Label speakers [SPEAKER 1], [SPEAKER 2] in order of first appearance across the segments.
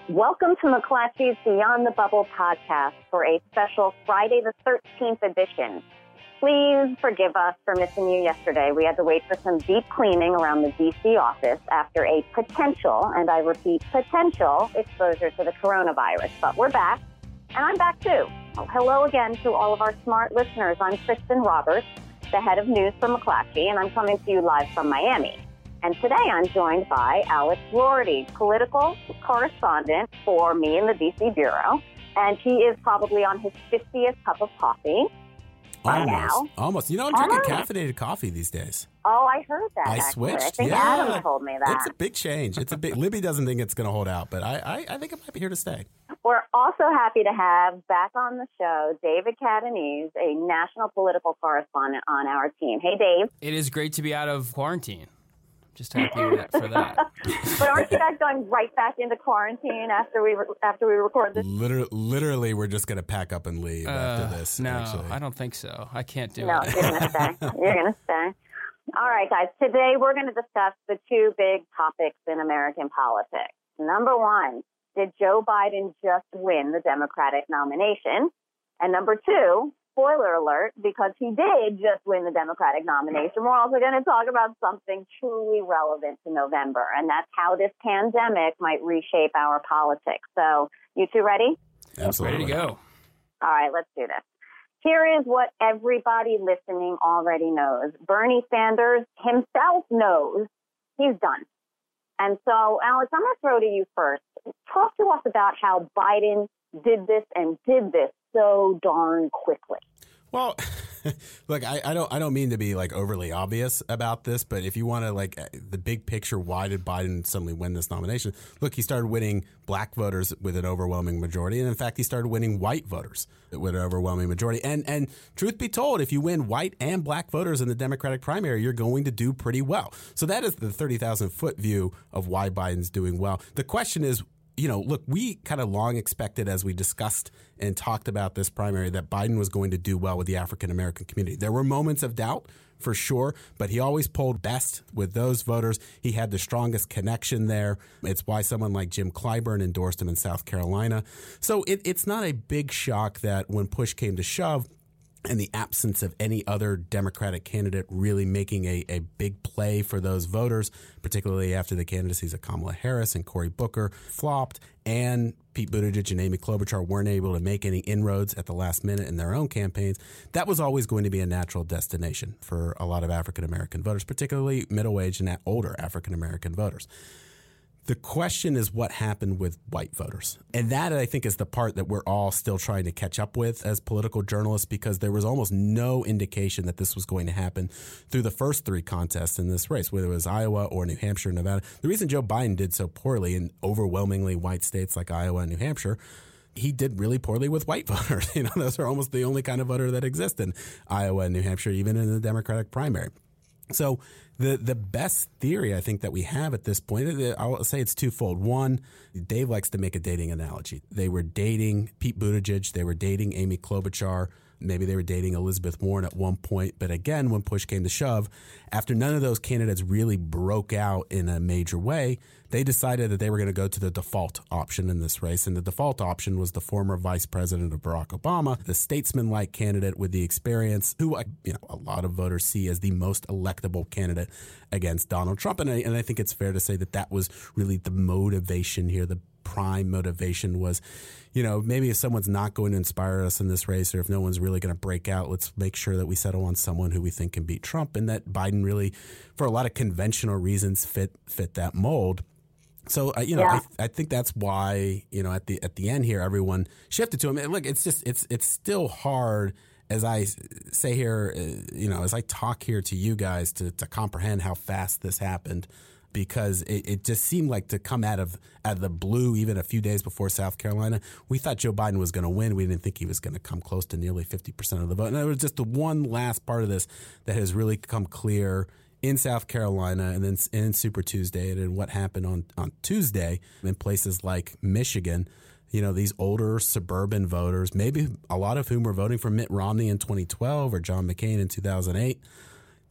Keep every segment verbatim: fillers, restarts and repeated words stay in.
[SPEAKER 1] Welcome to McClatchy's Beyond the Bubble podcast for a special Friday the thirteenth edition. Please forgive us for missing you yesterday. We had to wait for some deep cleaning around the D C office after a potential, and I repeat, potential exposure to the coronavirus. But we're back, and I'm back too. Well, hello again to all of our smart listeners. I'm Kristen Roberts, the head of news for McClatchy, and I'm coming to you live from Miami. And today I'm joined by Alex Rorty, political correspondent for me in the D C Bureau. And he is probably on his fiftieth cup of coffee by
[SPEAKER 2] Almost.
[SPEAKER 1] now.
[SPEAKER 2] Almost. You know, I'm drinking
[SPEAKER 1] Almost.
[SPEAKER 2] caffeinated coffee these days.
[SPEAKER 1] Oh, I heard that.
[SPEAKER 2] I
[SPEAKER 1] actually.
[SPEAKER 2] switched.
[SPEAKER 1] I think
[SPEAKER 2] yeah.
[SPEAKER 1] Adam told me that.
[SPEAKER 2] It's a big change. It's a big. Libby doesn't think it's going to hold out, but I, I, I think it might be here to stay.
[SPEAKER 1] We're also happy to have back on the show David Catanese, a national political correspondent on our team. Hey, Dave.
[SPEAKER 3] It is great to be out of quarantine. Just happy for that.
[SPEAKER 1] But aren't you guys going right back into quarantine after we re- after we record this?
[SPEAKER 2] Literally, literally we're just going to pack up and leave
[SPEAKER 3] Uh,
[SPEAKER 2] after this.
[SPEAKER 3] no,
[SPEAKER 2] actually.
[SPEAKER 3] I don't think so. I can't do
[SPEAKER 1] No,
[SPEAKER 3] it.
[SPEAKER 1] you're going to stay. You're going to stay. All right, guys. Today we're going to discuss the two big topics in American politics. Number one, did Joe Biden just win the Democratic nomination? And number two, spoiler alert, because he did just win the Democratic nomination, we're also going to talk about something truly relevant to November, and that's how this pandemic might reshape our politics. So, you two ready?
[SPEAKER 2] Absolutely.
[SPEAKER 3] Ready to go.
[SPEAKER 1] All right, let's do this. Here is what everybody listening already knows. Bernie Sanders himself knows he's done. And so, Alex, I'm going to throw to you first. Talk to us about how Biden did this and did this so darn quickly.
[SPEAKER 2] Well, look, I, I don't I don't mean to be like overly obvious about this, but if you want to like the big picture, why did Biden suddenly win this nomination? Look, he started winning black voters with an overwhelming majority, and in fact, he started winning white voters with an overwhelming majority. And and truth be told, if you win white and black voters in the Democratic primary, you're going to do pretty well. So that is the thirty thousand foot view of why Biden's doing well. The question is, you know, look, we kind of long expected, as we discussed and talked about this primary, that Biden was going to do well with the African-American community. There were moments of doubt, for sure, but he always polled best with those voters. He had the strongest connection there. It's why someone like Jim Clyburn endorsed him in South Carolina. So it, it's not a big shock that when push came to shove, and the absence of any other Democratic candidate really making a, a big play for those voters, particularly after the candidacies of Kamala Harris and Cory Booker flopped, and Pete Buttigieg and Amy Klobuchar weren't able to make any inroads at the last minute in their own campaigns. That was always going to be a natural destination for a lot of African-American voters, particularly middle-aged and older African-American voters. The question is what happened with white voters. And that, I think, is the part that we're all still trying to catch up with as political journalists, because there was almost no indication that this was going to happen through the first three contests in this race, whether it was Iowa or New Hampshire, Nevada. The reason Joe Biden did so poorly in overwhelmingly white states like Iowa and New Hampshire, he did really poorly with white voters. You know, those are almost the only kind of voter that exist in Iowa and New Hampshire, even in the Democratic primary. So the the best theory I think that we have at this point, I'll say it's twofold. One, Dave likes to make a dating analogy. They were dating Pete Buttigieg. They were dating Amy Klobuchar. Maybe they were dating Elizabeth Warren at one point. But again, when push came to shove, after none of those candidates really broke out in a major way, they decided that they were going to go to the default option in this race. And the default option was the former vice president of Barack Obama, the statesman-like candidate with the experience, who you know a lot of voters see as the most electable candidate against Donald Trump. And I, and I think it's fair to say that that was really the motivation here. The prime motivation was, you know, maybe if someone's not going to inspire us in this race, or if no one's really going to break out, let's make sure that we settle on someone who we think can beat Trump. And that Biden really, for a lot of conventional reasons, fit fit that mold. So, uh, you know,
[SPEAKER 1] Yeah.
[SPEAKER 2] I, I think that's why, you know, at the at the end here, everyone shifted to him. And look, it's just it's it's still hard, as I say here, uh, you know, as I talk here to you guys to, to comprehend how fast this happened, because it, it just seemed like to come out of out of the blue, even a few days before South Carolina, we thought Joe Biden was going to win. We didn't think he was going to come close to nearly fifty percent of the vote. And it was just the one last part of this that has really come clear in South Carolina, and then in Super Tuesday, and in what happened on, on Tuesday in places like Michigan. You know, these older suburban voters, maybe a lot of whom were voting for Mitt Romney in twenty twelve or John McCain in two thousand eight,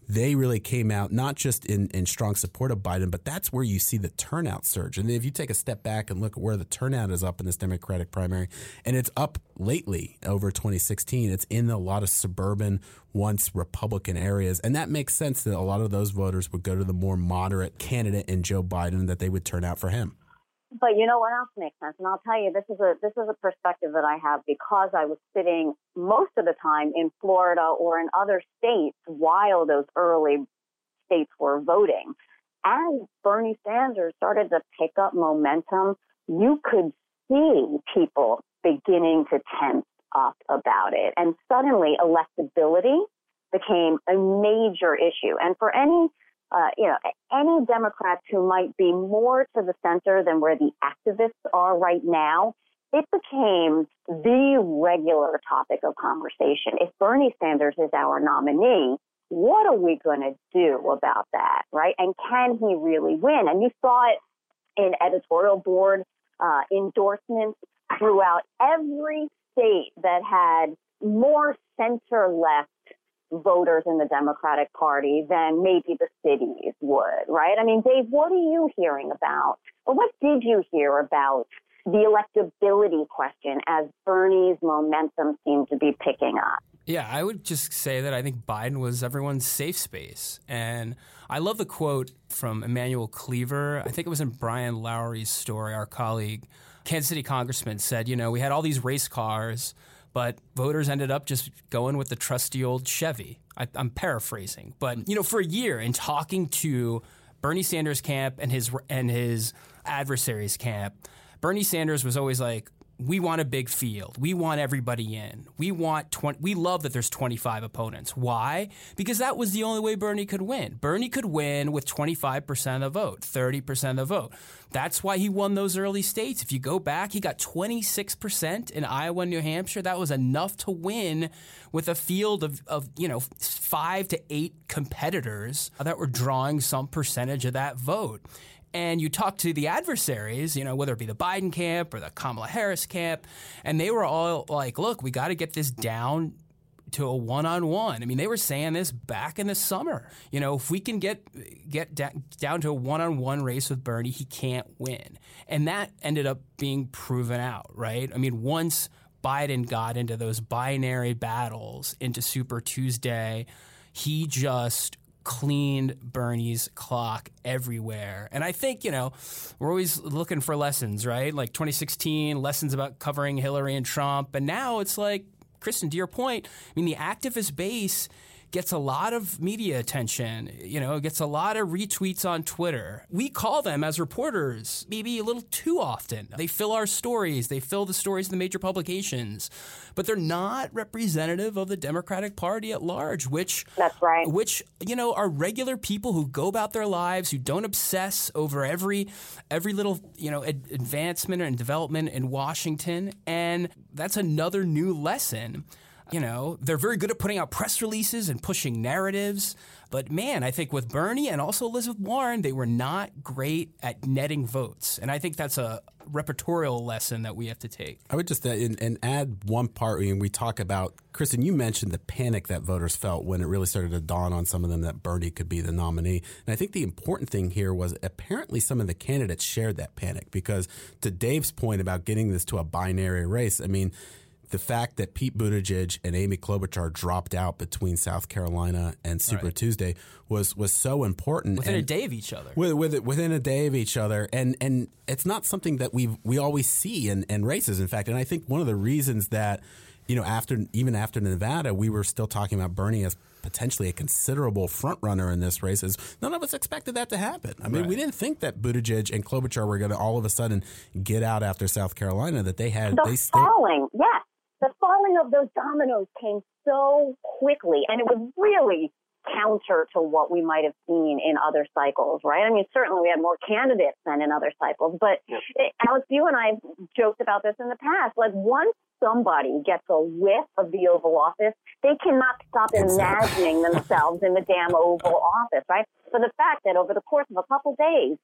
[SPEAKER 2] they really came out not just in, in strong support of Biden, but that's where you see the turnout surge. And if you take a step back and look at where the turnout is up in this Democratic primary, and it's up lately over twenty sixteen, it's in a lot of suburban, once Republican areas. And that makes sense that a lot of those voters would go to the more moderate candidate in Joe Biden, that they would turn out for him.
[SPEAKER 1] But you know what else makes sense? And I'll tell you, this is a this is a perspective that I have because I was sitting most of the time in Florida or in other states while those early states were voting. As Bernie Sanders started to pick up momentum, you could see people beginning to tense up about it. And suddenly electability became a major issue. And for any Uh, you know, any Democrats who might be more to the center than where the activists are right now, it became the regular topic of conversation. If Bernie Sanders is our nominee, what are we going to do about that, right? And can he really win? And you saw it in editorial board uh, endorsements throughout every state that had more center-left voters in the Democratic Party than maybe the cities would, right? I mean, Dave, what are you hearing about, or what did you hear about the electability question as Bernie's momentum seemed to be picking up?
[SPEAKER 3] Yeah, I would just say that I think Biden was everyone's safe space. And I love the quote from Emmanuel Cleaver. I think it was in Brian Lowry's story, our colleague, Kansas City congressman, said, you know, we had all these race cars, but voters ended up just going with the trusty old Chevy. I, I'm paraphrasing. But, you know, for a year in talking to Bernie Sanders' camp and his and his adversaries' camp, Bernie Sanders was always like, we want a big field. We want everybody in. We want twenty. We love that there's twenty-five opponents. Why? Because that was the only way Bernie could win. Bernie could win with twenty-five percent of the vote, thirty percent of the vote. That's why he won those early states. If you go back, he got twenty-six percent in Iowa and New Hampshire. That was enough to win with a field of, of you know, five to eight competitors that were drawing some percentage of that vote. And you talk to the adversaries, you know, whether it be the Biden camp or the Kamala Harris camp, and they were all like, look, we got to get this down to a one-on-one. I mean, they were saying this back in the summer. You know, if we can get get da- down to a one-on-one race with Bernie, he can't win. And that ended up being proven out, right? I mean, once Biden got into those binary battles into Super Tuesday, he just cleaned Bernie's clock everywhere. And I think, you know, we're always looking for lessons, right? Like twenty sixteen, lessons about covering Hillary and Trump. And now it's like, Kristen, to your point, I mean, the activist base gets a lot of media attention, you know, gets a lot of retweets on Twitter. We call them as reporters maybe a little too often. They fill our stories. They fill the stories of the major publications, but they're not representative of the Democratic Party at large, which,
[SPEAKER 1] That's right.
[SPEAKER 3] which, you know, are regular people who go about their lives, who don't obsess over every, every little, you know, ad- advancement and development in Washington. And that's another new lesson. You know, they're very good at putting out press releases and pushing narratives. But, man, I think with Bernie and also Elizabeth Warren, they were not great at netting votes. And I think that's a repertorial lesson that we have to take.
[SPEAKER 2] I would just uh, and, and add one part. When we talk about, Kristen, you mentioned the panic that voters felt when it really started to dawn on some of them that Bernie could be the nominee. And I think the important thing here was apparently some of the candidates shared that panic because to Dave's point about getting this to a binary race, I mean, the fact that Pete Buttigieg and Amy Klobuchar dropped out between South Carolina and Super right. Tuesday was was so important.
[SPEAKER 3] Within
[SPEAKER 2] and
[SPEAKER 3] a day of each other.
[SPEAKER 2] With, with, within a day of each other. And and it's not something that we we always see in, in races, in fact. And I think one of the reasons that, you know, after even after Nevada, we were still talking about Bernie as potentially a considerable front runner in this race is none of us expected that to happen. I mean, right. we didn't think that Buttigieg and Klobuchar were going to all of a sudden get out after South Carolina, that they had.
[SPEAKER 1] The
[SPEAKER 2] they still,
[SPEAKER 1] falling, yes. The falling of those dominoes came so quickly, and it was really counter to what we might have seen in other cycles, right? I mean, certainly we had more candidates than in other cycles, but yeah. it, Alex, you and I have joked about this in the past. Like, once somebody gets a whiff of the Oval Office, they cannot stop imagining themselves in the damn Oval Office, right? So the fact that over the course of a couple days,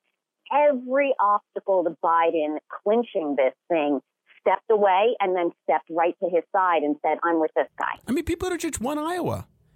[SPEAKER 1] every obstacle to Biden clinching this thing stepped away and then stepped right to his side and said, I'm with this guy.
[SPEAKER 2] I mean, Pete Buttigieg won Iowa.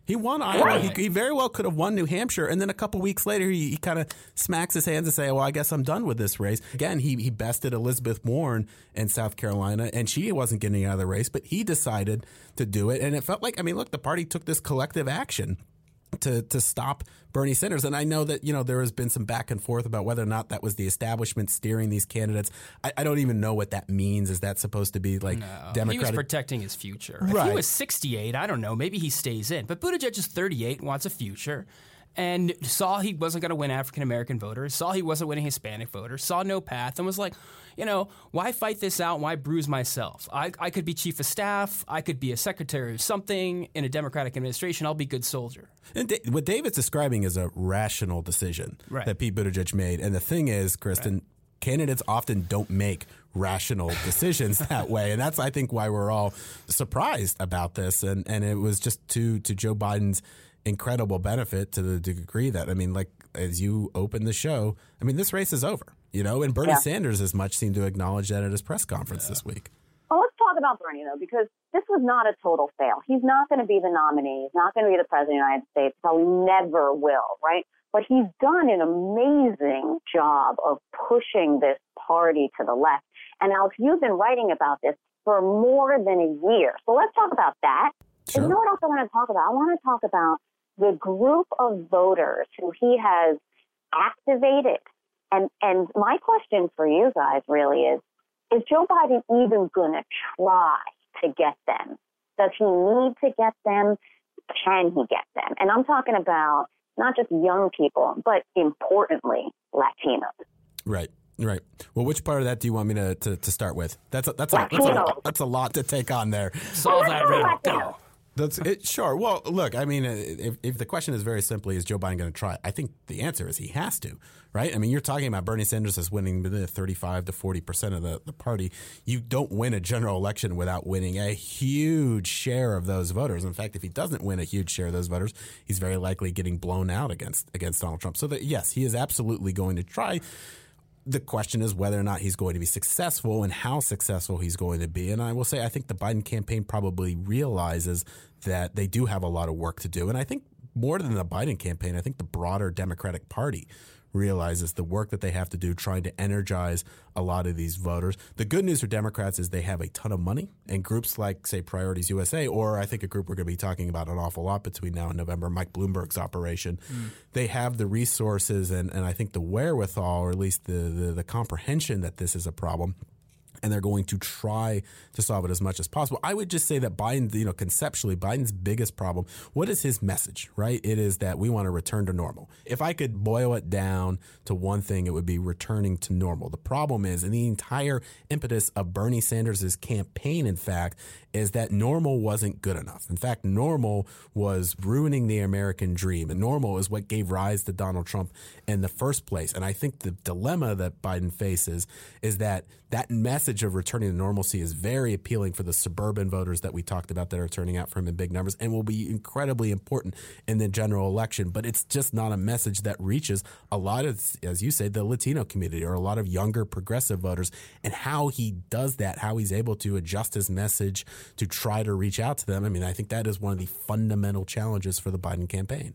[SPEAKER 2] He won Iowa. He, he very well could have won New Hampshire. And then a couple weeks later, he, he kind of smacks his hands and say, well, I guess I'm done with this race. Again, he, he bested Elizabeth Warren in South Carolina, and she wasn't getting out of the race, but he decided to do it. And it felt like, I mean, look, the party took this collective action to to stop Bernie Sanders. And I know that, you know, there has been some back and forth about whether or not that was the establishment steering these candidates. I, I don't even know what that means. Is that supposed to be like
[SPEAKER 3] no,
[SPEAKER 2] Democratic? He
[SPEAKER 3] was protecting his future.
[SPEAKER 2] Right.
[SPEAKER 3] If he was sixty-eight, I don't know, maybe he stays in. But Buttigieg is thirty-eight and wants a future. And saw he wasn't going to win African-American voters, saw he wasn't winning Hispanic voters, saw no path, and was like, you know, why fight this out? Why bruise myself? I, I could be chief of staff. I could be a secretary of something in a Democratic administration. I'll be a good soldier.
[SPEAKER 2] And da- what David's describing is a rational decision
[SPEAKER 3] right.
[SPEAKER 2] that Pete Buttigieg made. And the thing is, Kristen, right. candidates often don't make rational decisions that way. And that's, I think, why we're all surprised about this. And, and it was just to, to Joe Biden's incredible benefit to the degree that, I mean, like, as you open the show, I mean, this race is over, you know, and Bernie yeah. Sanders as much seemed to acknowledge that at his press conference yeah. this week.
[SPEAKER 1] Well, let's talk about Bernie, though, because this was not a total fail. He's not going to be the nominee. He's not going to be the president of the United States. Probably never will, right? But he's done an amazing job of pushing this party to the left. And Alex, you've been writing about this for more than a year. So let's talk about that.
[SPEAKER 2] Sure.
[SPEAKER 1] And you know what else I want to talk about? I want to talk about the group of voters who he has activated. And and my question for you guys really is, is Joe Biden even going to try to get them? Does he need to get them? Can he get them? And I'm talking about not just young people, but importantly, Latinos.
[SPEAKER 2] Right. Right. Well, which part of that do you want me to, to, to start with? That's a, that's a, that's a that's a lot to take on there.
[SPEAKER 3] Solve that riddle. Go.
[SPEAKER 2] That's it. Sure. Well, look, I mean, if, if the question is very simply, is Joe Biden going to try? I think the answer is he has to, right? I mean, you're talking about Bernie Sanders as winning the thirty-five to forty percent of the, the party. You don't win a general election without winning a huge share of those voters. In fact, if he doesn't win a huge share of those voters, he's very likely getting blown out against against Donald Trump. So that, yes, he is absolutely going to try. The question is whether or not he's going to be successful and how successful he's going to be. And I will say, I think the Biden campaign probably realizes that they do have a lot of work to do. And I think more than the Biden campaign, I think the broader Democratic Party realizes the work that they have to do trying to energize a lot of these voters. The good news for Democrats is they have a ton of money, and groups like, say, Priorities U S A, or I think a group we're going to be talking about an awful lot between now and November, Mike Bloomberg's operation, mm. they have the resources and, and I think the wherewithal, or at least the, the, the comprehension that this is a problem. And they're going to try to solve it as much as possible. I would just say that Biden, you know, conceptually, Biden's biggest problem, what is his message, right? It is that we want to return to normal. If I could boil it down to one thing, it would be returning to normal. The problem is, and the entire impetus of Bernie Sanders' campaign, in fact, is that normal wasn't good enough. In fact, normal was ruining the American dream. And normal is what gave rise to Donald Trump in the first place. And I think the dilemma that Biden faces is that that message of returning to normalcy is very appealing for the suburban voters that we talked about that are turning out for him in big numbers and will be incredibly important in the general election. But it's just not a message that reaches a lot of, as you say, the Latino community or a lot of younger progressive voters. And how he does that, how he's able to adjust his message to try to reach out to them. I mean, I think that is one of the fundamental challenges for the Biden campaign.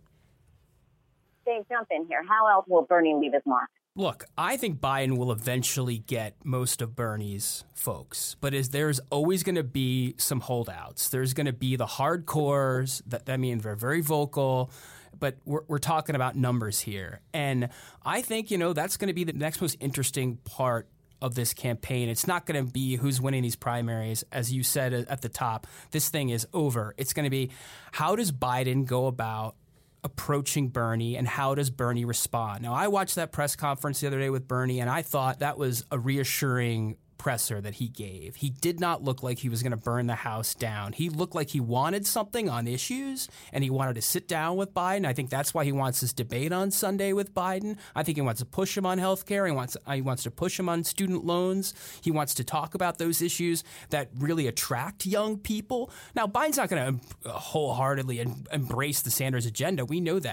[SPEAKER 1] Dave, jump in here. How else will Bernie leave his mark?
[SPEAKER 3] Look, I think Biden will eventually get most of Bernie's folks, but is there's always going to be some holdouts. There's going to be the hardcores that, I mean, they're very vocal, but we're, we're talking about numbers here. And I think, you know, that's going to be the next most interesting part of this campaign. It's not going to be who's winning these primaries. As you said at the top, this thing is over. It's going to be, how does Biden go about approaching Bernie, and how does Bernie respond? Now, I watched that press conference the other day with Bernie, and I thought that was a reassuring presser that he gave. He did not look like he was going to burn the house down. He looked like he wanted something on issues, and he wanted to sit down with Biden. I think that's why he wants this debate on Sunday with Biden. I think he wants to push him on health care. He wants, he wants to push him on student loans. He wants to talk about those issues that really attract young people. Now, Biden's not going to wholeheartedly em- embrace the Sanders agenda. We know that. They're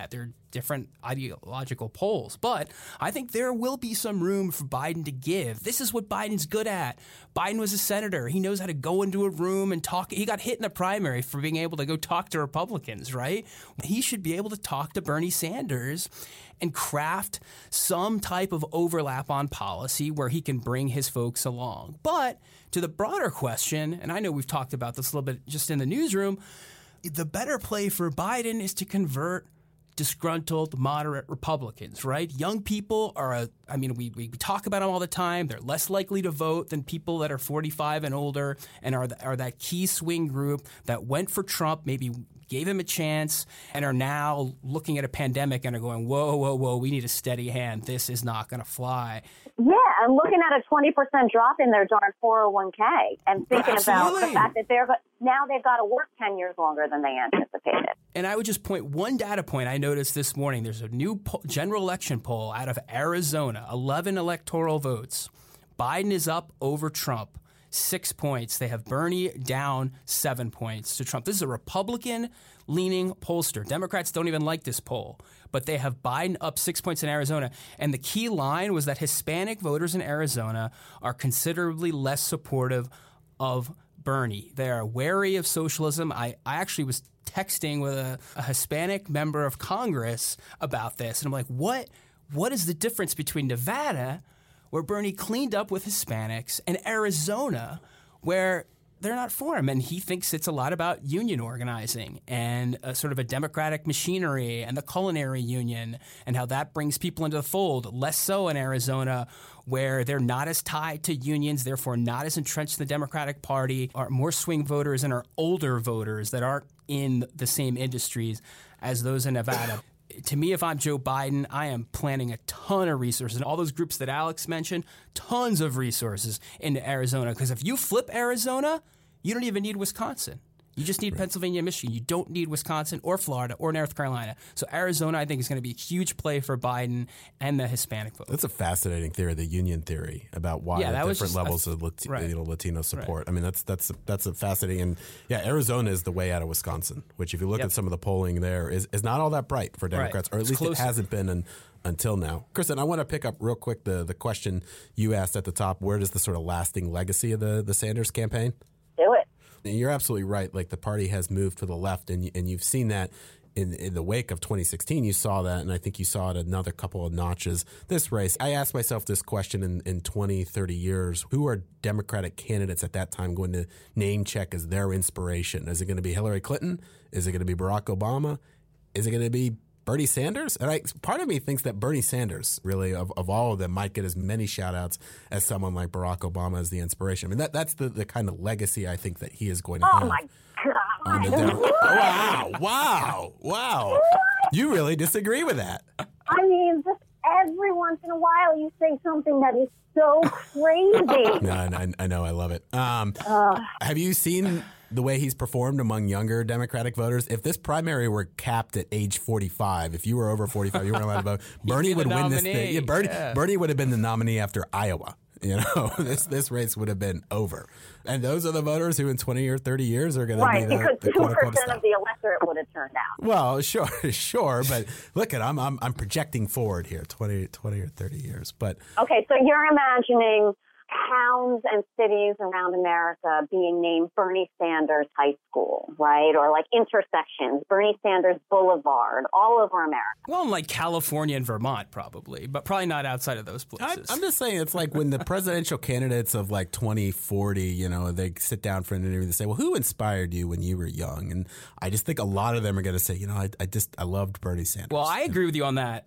[SPEAKER 3] different ideological polls. But I think there will be some room for Biden to give. This is what Biden's good at. Biden was a senator. He knows how to go into a room and talk. He got hit in the primary for being able to go talk to Republicans, right? He should be able to talk to Bernie Sanders and craft some type of overlap on policy where he can bring his folks along. But to the broader question, and I know we've talked about this a little bit just in the newsroom, the better play for Biden is to convert disgruntled, moderate Republicans, right? Young people are, a, I mean, we, we talk about them all the time. They're less likely to vote than people that are forty-five and older and are, the, are that key swing group that went for Trump, maybe gave him a chance, and are now looking at a pandemic and are going, whoa, whoa, whoa, we need a steady hand. This is not going to fly.
[SPEAKER 1] Yeah, I'm looking at a twenty percent drop in their darn four oh one k and thinking
[SPEAKER 3] Absolutely.
[SPEAKER 1] about the fact that they're now they've got to work ten years longer than they anticipated.
[SPEAKER 3] And I would just point one data point I noticed this morning. There's a new poll, general election poll out of Arizona, eleven electoral votes. Biden is up over Trump, six points. They have Bernie down seven points to Trump. This is a Republican-leaning pollster. Democrats don't even like this poll, but they have Biden up six points in Arizona. And the key line was that Hispanic voters in Arizona are considerably less supportive of Bernie. They are wary of socialism. I, I actually was texting with a, a Hispanic member of Congress about this, and I'm like, what? What is the difference between Nevada, where Bernie cleaned up with Hispanics, and Arizona, where they're not for him? And he thinks it's a lot about union organizing and a sort of a democratic machinery and the culinary union and how that brings people into the fold. Less so in Arizona, where they're not as tied to unions, therefore not as entrenched in the Democratic Party, are more swing voters and are older voters that aren't in the same industries as those in Nevada. To me, if I'm Joe Biden, I am planning a ton of resources. And all those groups that Alex mentioned, tons of resources into Arizona. Because if you flip Arizona, you don't even need Wisconsin. You just need right. Pennsylvania and Michigan. You don't need Wisconsin or Florida or North Carolina. So Arizona, I think, is going to be a huge play for Biden and the Hispanic vote.
[SPEAKER 2] That's a fascinating theory, the union theory, about why
[SPEAKER 3] yeah,
[SPEAKER 2] different
[SPEAKER 3] just,
[SPEAKER 2] levels of Lat-
[SPEAKER 3] right.
[SPEAKER 2] you know, Latino support.
[SPEAKER 3] Right.
[SPEAKER 2] I mean, that's that's that's a fascinating. And yeah, Arizona is the way out of Wisconsin, which if you look
[SPEAKER 3] yep.
[SPEAKER 2] at some of the polling there, is, is not all that bright for Democrats,
[SPEAKER 3] right.
[SPEAKER 2] or at
[SPEAKER 3] it's
[SPEAKER 2] least
[SPEAKER 3] closer.
[SPEAKER 2] it hasn't been in, until now. Kristen, I want to pick up real quick the, the question you asked at the top. Where does the sort of lasting legacy of the, the Sanders campaign?
[SPEAKER 1] Do it.
[SPEAKER 2] And you're absolutely right. Like, the party has moved to the left, and and you've seen that in, in the wake of twenty sixteen. You saw that, and I think you saw it another couple of notches this race. I asked myself this question in, in twenty, thirty years. Who are Democratic candidates at that time going to name check as their inspiration? Is it going to be Hillary Clinton? Is it going to be Barack Obama? Is it going to be Bernie Sanders? And I, part of me thinks that Bernie Sanders, really, of, of all of them, might get as many shout-outs as someone like Barack Obama as the inspiration. I mean, that that's the, the kind of legacy I think that he is going to
[SPEAKER 1] oh
[SPEAKER 2] have.
[SPEAKER 1] My
[SPEAKER 2] on the Dem- wow, wow, wow. You really disagree with that.
[SPEAKER 1] I mean, just every once in a while you say something that is so crazy.
[SPEAKER 2] No, I, I know. I love it. Um, uh, have you seen the way he's performed among younger Democratic voters? If this primary were capped at age forty-five, if you were over forty-five, you weren't allowed to vote, Bernie would win this thing. Yeah, Bernie, yeah. Bernie would have been the nominee after Iowa. You know, this this race would have been over. And those are the voters who in twenty or thirty years are going
[SPEAKER 1] right,
[SPEAKER 2] to be the,
[SPEAKER 1] because
[SPEAKER 2] the
[SPEAKER 1] two percent of the electorate would have turned out.
[SPEAKER 2] Well, sure, sure. But look, at I'm, I'm I'm projecting forward here, twenty, twenty or thirty years. But
[SPEAKER 1] okay, so you're imagining towns and cities around America being named Bernie Sanders High School, right? Or like intersections, Bernie Sanders Boulevard, all over America.
[SPEAKER 3] Well, in like California and Vermont, probably, but probably not outside of those places.
[SPEAKER 2] I, I'm just saying, it's like when the presidential candidates of like twenty forty, you know, they sit down for an interview and say, well, who inspired you when you were young? And I just think a lot of them are going to say, you know, I, I just, I loved Bernie Sanders.
[SPEAKER 3] Well, I agree with you on that.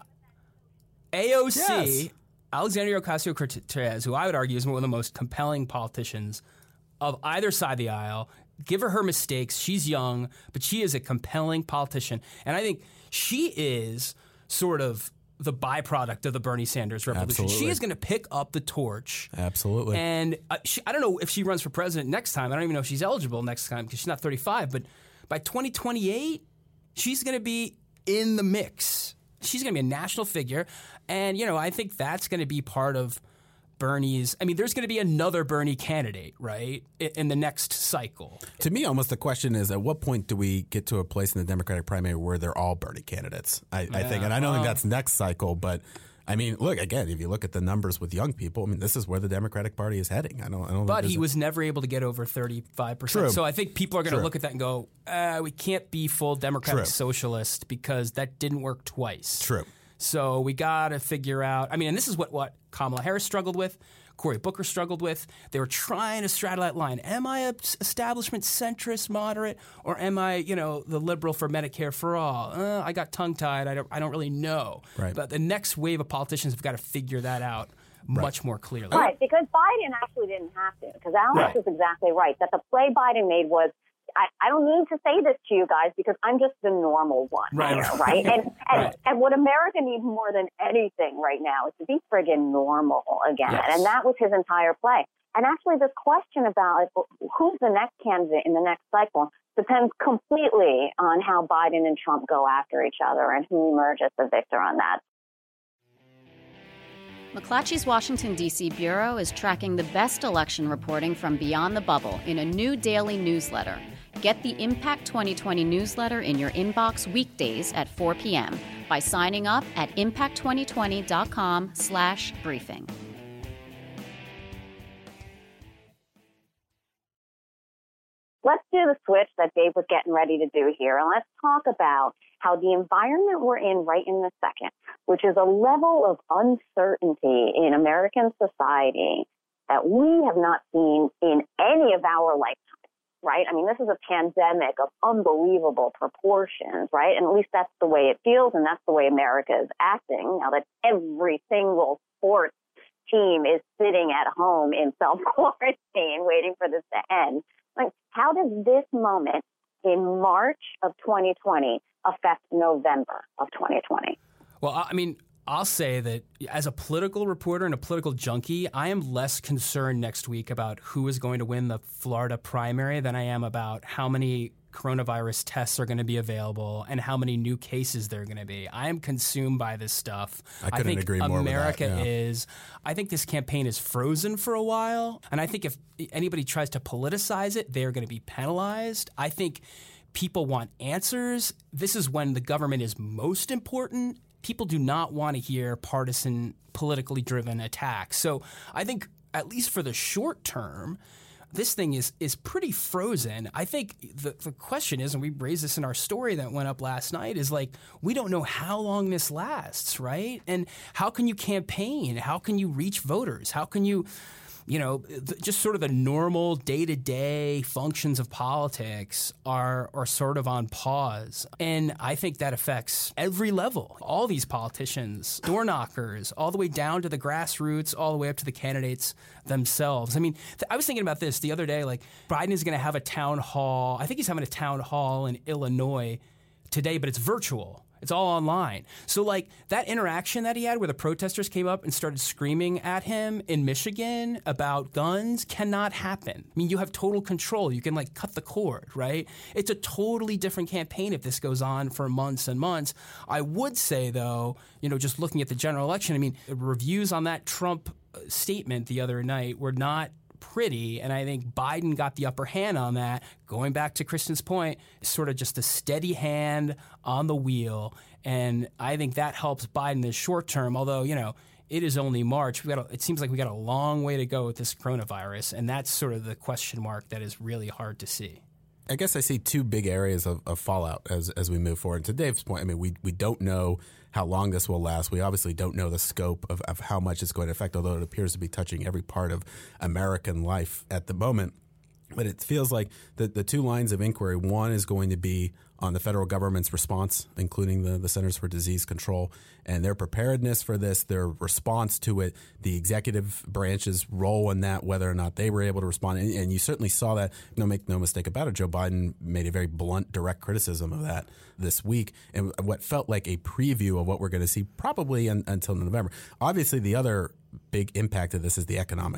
[SPEAKER 3] A O C...
[SPEAKER 2] Yes.
[SPEAKER 3] Alexandria Ocasio-Cortez, who I would argue is one of the most compelling politicians of either side of the aisle. Give her her mistakes. She's young, but she is a compelling politician. And I think she is sort of the byproduct of the Bernie Sanders revolution.
[SPEAKER 2] Absolutely.
[SPEAKER 3] She is going to pick up the torch.
[SPEAKER 2] Absolutely.
[SPEAKER 3] And uh, she, I don't know if she runs for president next time. I don't even know if she's eligible next time because she's not thirty-five. But by twenty twenty-eight, she's going to be in the mix. She's going to be a national figure. And, you know, I think that's going to be part of Bernie's, I mean, there's going to be another Bernie candidate, right, in, in the next cycle.
[SPEAKER 2] To me, almost the question is, at what point do we get to a place in the Democratic primary where they're all Bernie candidates? I, yeah, I think, and I don't well, think that's next cycle, but I mean, look, again, if you look at the numbers with young people, I mean, this is where the Democratic Party is heading. I don't, I don't.
[SPEAKER 3] But he
[SPEAKER 2] a...
[SPEAKER 3] was never able to get over thirty-five percent.
[SPEAKER 2] True.
[SPEAKER 3] So I think people are going to look at that and go, uh, we can't be full Democratic
[SPEAKER 2] True.
[SPEAKER 3] socialist because that didn't work twice.
[SPEAKER 2] True.
[SPEAKER 3] So we got to figure out, I mean, and this is what, what Kamala Harris struggled with, Cory Booker struggled with. They were trying to straddle that line. Am I a establishment centrist moderate, or am I, you know, the liberal for Medicare for all? Uh, I got tongue-tied. I don't, I don't really know.
[SPEAKER 2] Right.
[SPEAKER 3] But the next wave of politicians have got to figure that out
[SPEAKER 2] right.
[SPEAKER 3] much more clearly.
[SPEAKER 1] Right, because Biden actually didn't have to, because Alex
[SPEAKER 3] right.
[SPEAKER 1] is exactly right, that the play Biden made was, I, I don't need to say this to you guys because I'm just the normal one,
[SPEAKER 3] right?
[SPEAKER 1] Here, right? And and,
[SPEAKER 3] right.
[SPEAKER 1] and what America needs more than anything right now is to be friggin' normal again.
[SPEAKER 3] Yes.
[SPEAKER 1] And that was his entire play. And actually, this question about who's the next candidate in the next cycle depends completely on how Biden and Trump go after each other and who emerges the victor on that.
[SPEAKER 4] McClatchy's Washington, D C bureau is tracking the best election reporting from beyond the bubble in a new daily newsletter. Get the Impact twenty twenty newsletter in your inbox weekdays at four p.m. by signing up at impact twenty twenty dot com slash briefing.
[SPEAKER 1] Let's do the switch that Dave was getting ready to do here, and let's talk about how the environment we're in right in this second, which is a level of uncertainty in American society that we have not seen in any of our lifetimes, right? I mean, this is a pandemic of unbelievable proportions, right? And at least that's the way it feels, and that's the way America is acting now that every single sports team is sitting at home in self-quarantine waiting for this to end. Like, how does this moment in March of twenty twenty affect November of twenty twenty?
[SPEAKER 3] Well, I mean, I'll say that as a political reporter and a political junkie, I am less concerned next week about who is going to win the Florida primary than I am about how many coronavirus tests are going to be available and how many new cases there are going to be. I am consumed by this stuff.
[SPEAKER 2] I couldn't
[SPEAKER 3] think
[SPEAKER 2] agree more
[SPEAKER 3] America
[SPEAKER 2] with that, yeah.
[SPEAKER 3] is. I think this campaign is frozen for a while, and I think if anybody tries to politicize it, they are going to be penalized. I think people want answers. This is when the government is most important. People do not want to hear partisan, politically driven attacks. So I think, at least for the short term, this thing is is pretty frozen. I think the, the question is, and we raised this in our story that went up last night, is like, we don't know how long this lasts, right? And how can you campaign? How can you reach voters? How can you, you know, th- just sort of the normal day-to-day functions of politics are are sort of on pause. And I think that affects every level. All these politicians, door knockers, all the way down to the grassroots, all the way up to the candidates themselves. I mean, th- I was thinking about this the other day, like Biden is going to have a town hall. I think he's having a town hall in Illinois today, but it's virtual. It's all online. So, like, that interaction that he had where the protesters came up and started screaming at him in Michigan about guns cannot happen. I mean, you have total control. You can, like, cut the cord, right? It's a totally different campaign if this goes on for months and months. I would say, though, you know, just looking at the general election, I mean, reviews on that Trump statement the other night were not pretty, and I think Biden got the upper hand on that. Going back to Kristen's point, sort of just a steady hand on the wheel, and I think that helps Biden in the short term, although, you know, it is only March. We got a, it seems like we got a long way to go with this coronavirus, and that's sort of the question mark that is really hard to see.
[SPEAKER 2] I guess I see two big areas of, of fallout as as we move forward. And to Dave's point, I mean, we we don't know how long this will last. We obviously don't know the scope of, of how much it's going to affect, although it appears to be touching every part of American life at the moment. But it feels like the, the two lines of inquiry, one is going to be on the federal government's response, including the, the Centers for Disease Control, and their preparedness for this, their response to it, the executive branch's role in that, whether or not they were able to respond. And, and you certainly saw that. No, make no mistake about it, Joe Biden made a very blunt, direct criticism of that this week, and what felt like a preview of what we're going to see probably un, until November. Obviously, the other big impact of this is the economic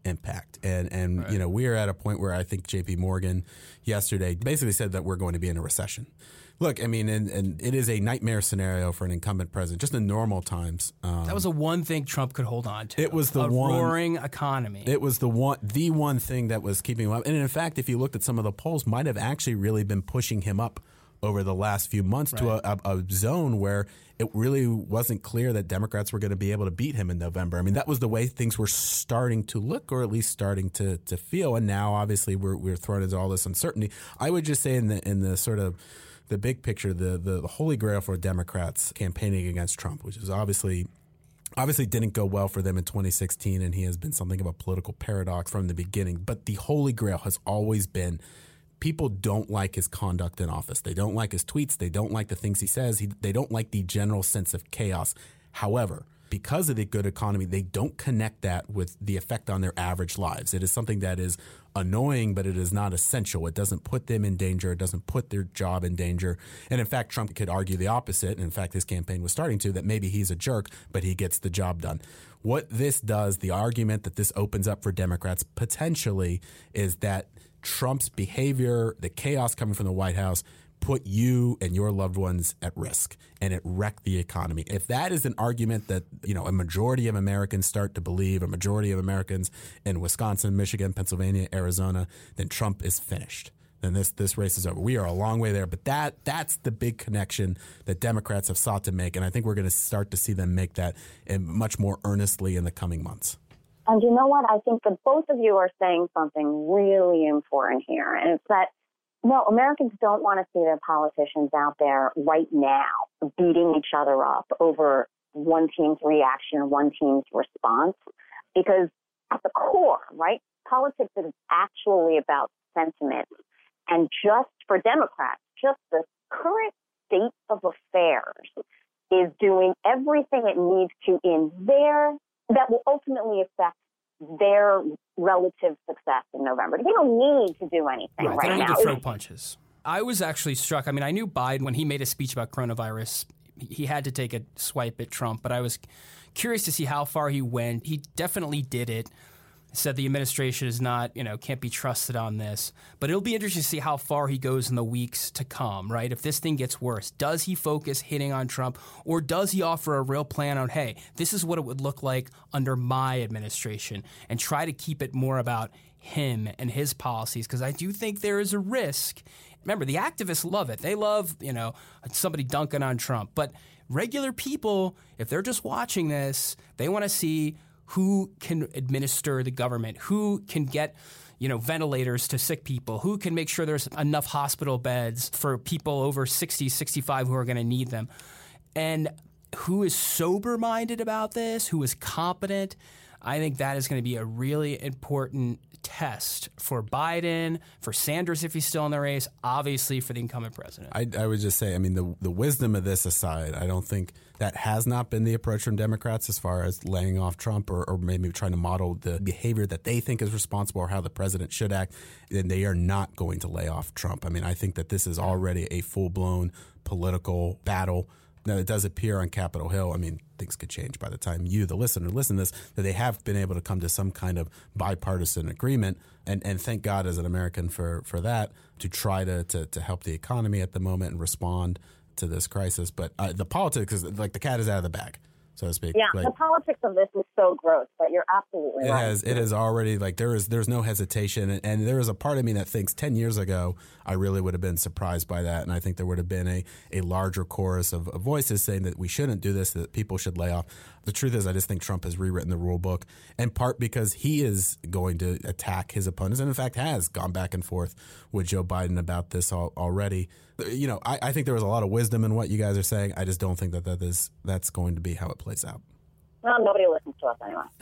[SPEAKER 2] impact. And, and
[SPEAKER 3] Right.
[SPEAKER 2] you know, we are at a point where I think J P Morgan yesterday basically said that we're going to be in a recession. Look, I mean, and, and it is a nightmare scenario for an incumbent president, just in normal times. Um,
[SPEAKER 3] That was the one thing Trump could hold on to.
[SPEAKER 2] It was the
[SPEAKER 3] a
[SPEAKER 2] one-
[SPEAKER 3] roaring economy.
[SPEAKER 2] It was the one, the one thing that was keeping him up. And in fact, if you looked at some of the polls, might have actually really been pushing him up over the last few months to a, a, a zone where it really wasn't clear that Democrats were going to be able to beat him in November. I mean, that was the way things were starting to look, or at least starting to to feel. And now, obviously, we're we're thrown into all this uncertainty. I would just say in the in the sort of the big picture, the, the the holy grail for Democrats campaigning against Trump, which is obviously obviously didn't go well for them in twenty sixteen, and he has been something of a political paradox from the beginning. But the holy grail has always been people don't like his conduct in office. They don't like his tweets. They don't like the things he says. He, they don't like the general sense of chaos. However, because of the good economy, they don't connect that with the effect on their average lives. It is something that is annoying, but it is not essential. It doesn't put them in danger. It doesn't put their job in danger. And in fact, Trump could argue the opposite. And in fact, his campaign was starting to, that maybe he's a jerk, but he gets the job done. What this does, the argument that this opens up for Democrats potentially, is that Trump's behavior, the chaos coming from the White House, put you and your loved ones at risk, and it wrecked the economy. If that is an argument that, you know, a majority of Americans start to believe, a majority of Americans in Wisconsin, Michigan, Pennsylvania, Arizona, then Trump is finished. Then this this race is over. We are a long way there, but that that's the big connection that Democrats have sought to make, and I think we're going to start to see them make that much more earnestly in the coming months.
[SPEAKER 1] And you know what? I think that both of you are saying something really important here. And it's that, no, Americans don't want to see their politicians out there right now beating each other up over one team's reaction, one team's response. Because at the core, right, politics is actually about sentiment. And just for Democrats, just the current state of affairs is doing everything it needs to in their that will ultimately affect their relative success in November. They don't need to do anything
[SPEAKER 3] right,
[SPEAKER 1] right
[SPEAKER 3] they don't
[SPEAKER 1] now.
[SPEAKER 3] need to throw punches. I was actually struck. I mean, I knew Biden, when he made a speech about coronavirus, he had to take a swipe at Trump, but I was curious to see how far he went. He definitely did it. Said the administration is not, you know, can't be trusted on this. But it'll be interesting to see how far he goes in the weeks to come, right? If this thing gets worse, does he focus hitting on Trump, or does he offer a real plan on, hey, this is what it would look like under my administration, and try to keep it more about him and his policies? Because I do think there is a risk. Remember, the activists love it. They love, you know, somebody dunking on Trump. But regular people, if they're just watching this, they want to see who can administer the government, who can get, you know, ventilators to sick people, who can make sure there's enough hospital beds for people over sixty, sixty-five who are going to need them, and who is sober-minded about this, who is competent. I think that is going to be a really important test for Biden, for Sanders if he's still in the race, obviously for the incumbent president.
[SPEAKER 2] I, I would just say, I mean, the the wisdom of this aside, I don't think that has not been the approach from Democrats as far as laying off Trump, or, or maybe trying to model the behavior that they think is responsible or how the president should act. Then they are not going to lay off Trump. I mean, I think that this is already a full-blown political battle. Now, it does appear on Capitol Hill. I mean, things could change by the time you, the listener, listen to this, that they have been able to come to some kind of bipartisan agreement. And, and thank God as an American for, for that, to try to, to, to help the economy at the moment and respond to this crisis. But uh, the politics is like the cat is out of the bag, so to speak.
[SPEAKER 1] Yeah,
[SPEAKER 2] like,
[SPEAKER 1] the politics of this is so gross, but you're absolutely
[SPEAKER 2] it
[SPEAKER 1] right.
[SPEAKER 2] has it has already, like, there is there's no hesitation, and, and there is a part of me that thinks ten years ago I really would have been surprised by that, and I think there would have been a, a larger chorus of, of voices saying that we shouldn't do this, that people should lay off. The truth is, I just think Trump has rewritten the rule book, in part because he is going to attack his opponents, and in fact has gone back and forth with Joe Biden about this all, already. You know, I, I think there was a lot of wisdom in what you guys are saying. I just don't think that, that is that's going to be how it plays out.
[SPEAKER 1] Well, nobody listens to us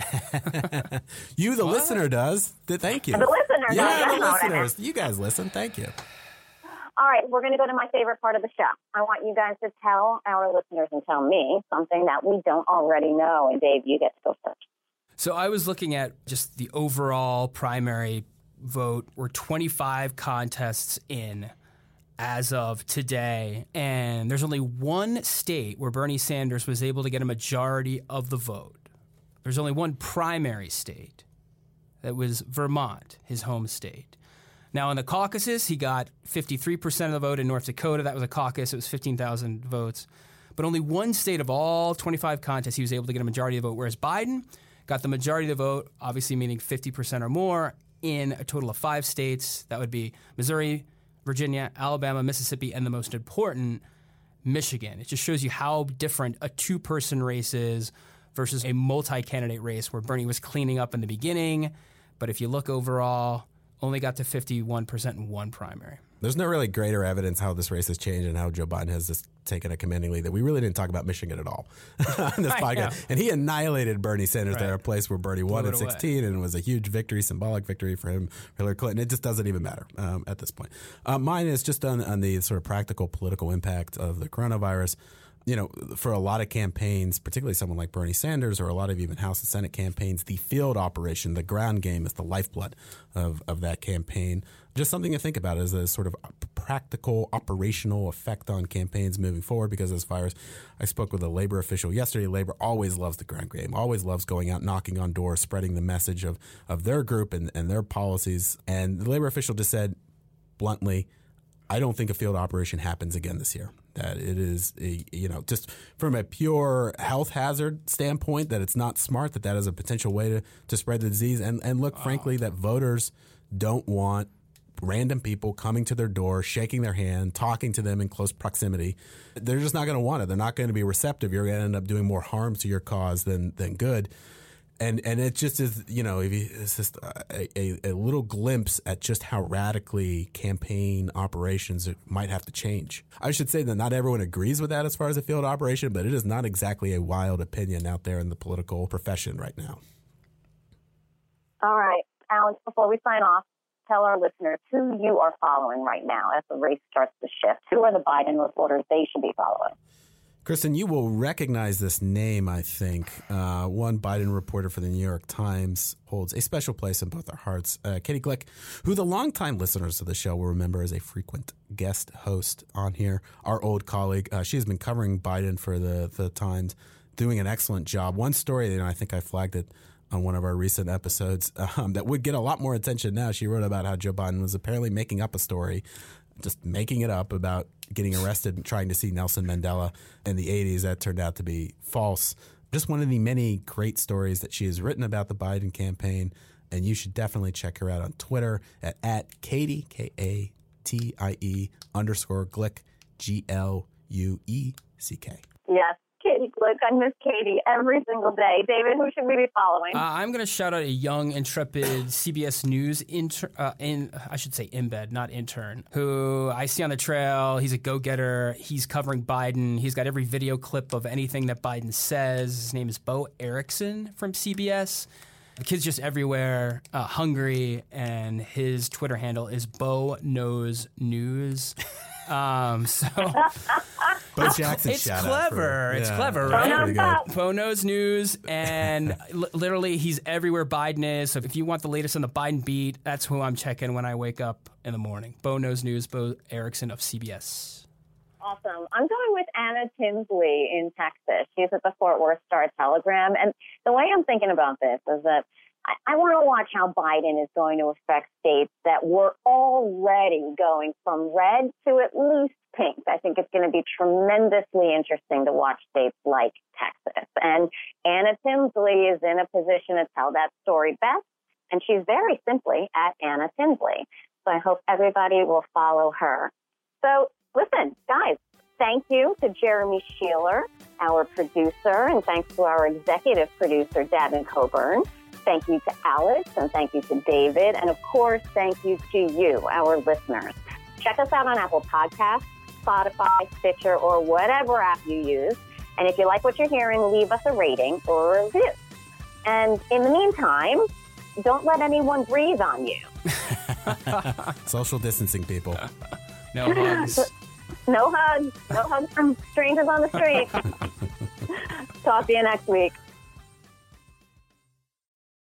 [SPEAKER 1] anyway.
[SPEAKER 2] You, the
[SPEAKER 3] What?
[SPEAKER 2] listener, does. Thank you.
[SPEAKER 1] The listener does.
[SPEAKER 2] Yeah,
[SPEAKER 1] That's
[SPEAKER 2] the
[SPEAKER 1] not what I meant.
[SPEAKER 2] listeners. You guys listen. Thank you.
[SPEAKER 1] All right, we're going to go to my favorite part of the show. I want you guys to tell our listeners and tell me something that we don't already know. And Dave, you get to go first.
[SPEAKER 3] So I was looking at just the overall primary vote. We're twenty-five contests in as of today, and there's only one state where Bernie Sanders was able to get a majority of the vote. There's only one primary state, That was Vermont, his home state. Now, in the caucuses, he got fifty-three percent of the vote in North Dakota. That was a caucus. It was fifteen thousand votes. But only one state of all twenty-five contests he was able to get a majority of the vote, whereas Biden got the majority of the vote, obviously meaning fifty percent or more, in a total of five states. That would be Missouri, Virginia, Alabama, Mississippi, and the most important, Michigan. It just shows you how different a two-person race is versus a multi-candidate race where Bernie was cleaning up in the beginning. But if you look overall, only got to fifty-one percent in one primary.
[SPEAKER 2] There's no really greater evidence how this race has changed and how Joe Biden has just taken a commanding lead that we really didn't talk about Michigan at all on this podcast. And he annihilated Bernie Sanders right there, a place where Bernie won in sixteen, and it was a huge victory, symbolic victory for him, Hillary Clinton. It just doesn't even matter um, at this point. Uh, mine is just on, on the sort of practical political impact of the coronavirus. You know, for a lot of campaigns, particularly someone like Bernie Sanders or a lot of even House and Senate campaigns, the field operation, the ground game is the lifeblood of, of that campaign. Just something to think about as a sort of practical, operational effect on campaigns moving forward, because as far as I spoke with a labor official yesterday, labor always loves the ground game, always loves going out, knocking on doors, spreading the message of, of their group and, and their policies. And the labor official just said bluntly, I don't think a field operation happens again this year. That it is, a, you know, just from a pure health hazard standpoint, that it's not smart, that that is a potential way to, to spread the disease. And, and look, oh. frankly, that voters don't want random people coming to their door, shaking their hand, talking to them in close proximity. They're just not going to want it. They're not going to be receptive. You're going to end up doing more harm to your cause than than good. And and it just is, you know, if you, it's just a, a, a little glimpse at just how radically campaign operations might have to change. I should say that not everyone agrees with that as far as a field operation, but it is not exactly a wild opinion out there in the political profession right now.
[SPEAKER 1] All right, Alex, before we sign off, tell our listeners who you are following right now as the race starts to shift. Who are the Biden reporters they should be following?
[SPEAKER 2] Kristen, you will recognize this name, I think. Uh, one Biden reporter for the New York Times holds a special place in both our hearts. Uh, Katie Glick, who the longtime listeners of the show will remember as a frequent guest host on here, our old colleague. Uh, she has been covering Biden for the, the Times, doing an excellent job. One story, you know, I think I flagged it on one of our recent episodes, um, that would get a lot more attention now. She wrote about how Joe Biden was apparently making up a story, just making it up about getting arrested and trying to see Nelson Mandela in the eighties. That turned out to be false. Just one of the many great stories that she has written about the Biden campaign, and you should definitely check her out on Twitter at, at Katie, K A T I E underscore Glick, G L U E C K.
[SPEAKER 1] Yes. Katie Glick. I miss Katie every single day. David, who should we be following?
[SPEAKER 3] Uh, I'm going to shout out a young, intrepid C B S News intern, uh, in, I should say embed, not intern, who I see on the trail. He's a go-getter. He's covering Biden. He's got every video clip of anything that Biden says. His name is Bo Erickson from C B S. The kid's just everywhere, uh, hungry, and his Twitter handle is Bo Knows News. Um, so
[SPEAKER 2] Bo Jackson
[SPEAKER 3] it's
[SPEAKER 2] shout
[SPEAKER 3] clever.
[SPEAKER 2] Out for,
[SPEAKER 3] it's
[SPEAKER 2] yeah,
[SPEAKER 3] clever, right?
[SPEAKER 1] Bo
[SPEAKER 3] Bo Knows News, and li- literally he's everywhere Biden is. So if you want the latest on the Biden beat, that's who I'm checking when I wake up in the morning. Bo Knows News, Bo Erickson of C B S.
[SPEAKER 1] Awesome. I'm going with Anna Tinsley in Texas. She's at the Fort Worth Star-Telegram. And the way I'm thinking about this is that I, I want to watch how Biden is going to affect states that were already going from red to at least pink. I think it's going to be tremendously interesting to watch states like Texas. And Anna Tinsley is in a position to tell that story best. And she's very simply at Anna Tinsley. So I hope everybody will follow her. So listen, guys, thank you to Jeremy Sheeler, our producer, and thanks to our executive producer, Davin Coburn. Thank you to Alex, and thank you to David, and of course, thank you to you, our listeners. Check us out on Apple Podcasts, Spotify, Stitcher, or whatever app you use. And if you like what you're hearing, leave us a rating or a review. And in the meantime, don't let anyone breathe on you.
[SPEAKER 2] Social distancing, people.
[SPEAKER 3] No hugs.
[SPEAKER 1] No hugs. No hugs from strangers on the street. Talk to you next week.